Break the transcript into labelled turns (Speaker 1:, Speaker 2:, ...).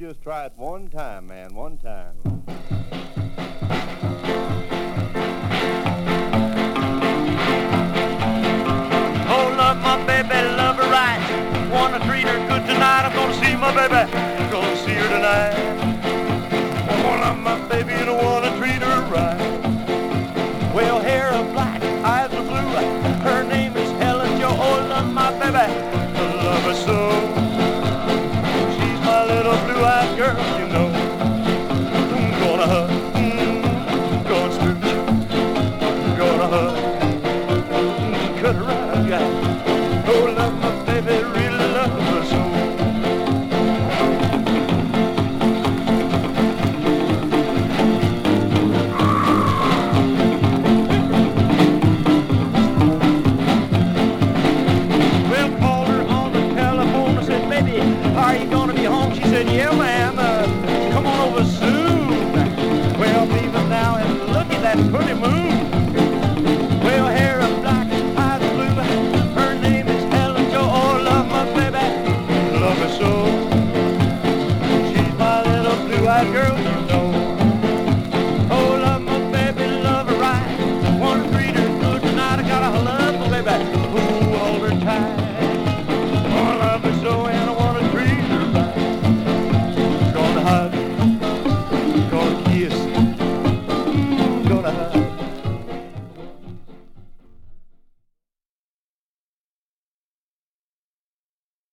Speaker 1: just try it one time, man, one time.
Speaker 2: Oh, love my baby, love her right. Wanna treat her good tonight. I'm gonna see my baby, gonna see her tonight. Oh, love my baby and I wanna treat her right. Well, hair of black, eyes of blue. Her name is Helen Jo. Oh, love my baby, I love her so. She's my little blue-eyed girl, you know. I'm gonna hug, gonna smooch, gonna hug, cut her out, yeah. Oh, love my baby, really love her so. Well, called her on the telephone. I said, baby, are you gonna be home? She said, yeah, ma'am.